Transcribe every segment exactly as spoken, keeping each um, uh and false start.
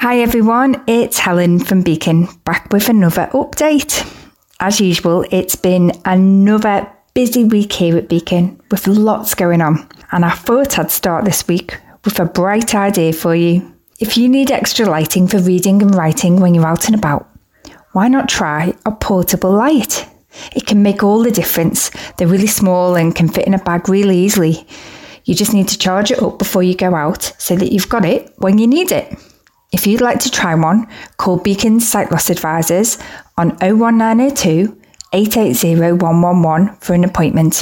Hi everyone, it's Helen from Beacon, back with another update. As usual, it's been another busy week here at Beacon with lots going on, and I thought I'd start this week with a bright idea for you. If you need extra lighting for reading and writing when you're out and about, why not try a portable light? It can make all the difference. They're really small and can fit in a bag really easily. You just need to charge it up before you go out so that you've got it when you need it. If you'd like to try one, call Beacon's Sight Loss Advisors on oh one nine oh two, eight eight zero, one one one for an appointment.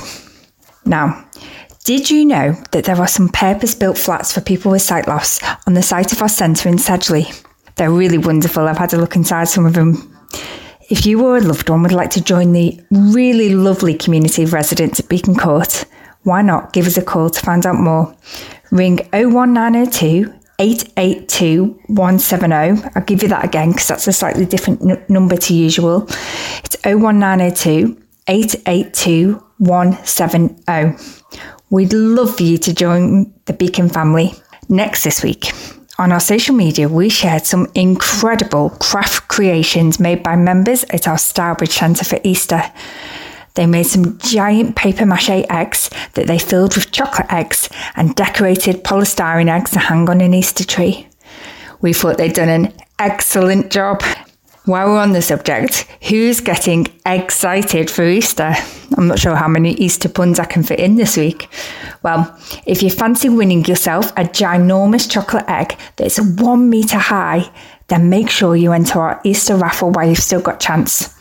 Now, did you know that there are some purpose-built flats for people with sight loss on the site of our centre in Sedgley? They're really wonderful. I've had a look inside some of them. If you or a loved one would like to join the really lovely community of residents at Beacon Court, why not give us a call to find out more? Ring oh one nine oh two, eight eight two, one seven oh. I'll give you that again because that's a slightly different n- number to usual. It's oh one nine oh two, eight eight two, one seven oh. We'd love for you to join the Beacon family. Next this week, on our social media, we shared some incredible craft creations made by members at our Stourbridge Centre for Easter. They made some giant paper mache eggs that they filled with chocolate eggs and decorated polystyrene eggs to hang on an Easter tree. We thought they'd done an excellent job. While we're on the subject, who's getting excited for Easter? I'm not sure how many Easter puns I can fit in this week. Well, if you fancy winning yourself a ginormous chocolate egg that's one metre high, then make sure you enter our Easter raffle while you've still got chance.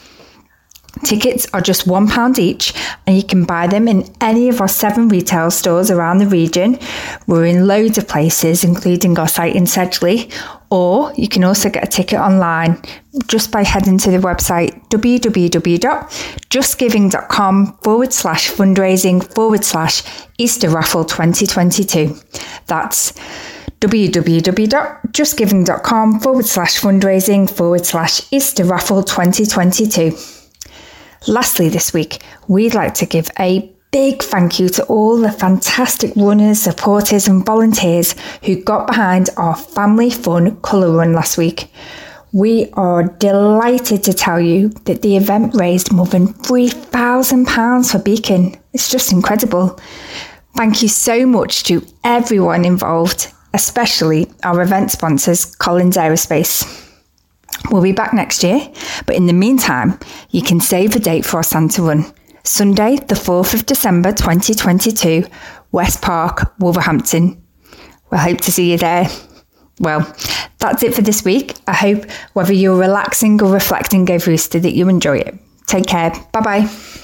Tickets are just one pound each, and you can buy them in any of our seven retail stores around the region. We're in loads of places, including our site in Sedgley, or you can also get a ticket online just by heading to the website www.justgiving.com forward slash fundraising forward slash Easter Raffle twenty twenty-two. That's www.justgiving.com forward slash fundraising forward slash Easter Raffle twenty twenty-two. Lastly this week, we'd like to give a big thank you to all the fantastic runners, supporters and volunteers who got behind our Family Fun Colour Run last week. We are delighted to tell you that the event raised more than three thousand pounds for Beacon. It's just incredible. Thank you so much to everyone involved, especially our event sponsors, Collins Aerospace. We'll be back next year, but in the meantime, you can save the date for our Santa Run. Sunday, the fourth of December twenty twenty-two, West Park, Wolverhampton. We'll hope to see you there. Well, that's it for this week. I hope whether you're relaxing or reflecting over Easter that you enjoy it. Take care. Bye-bye.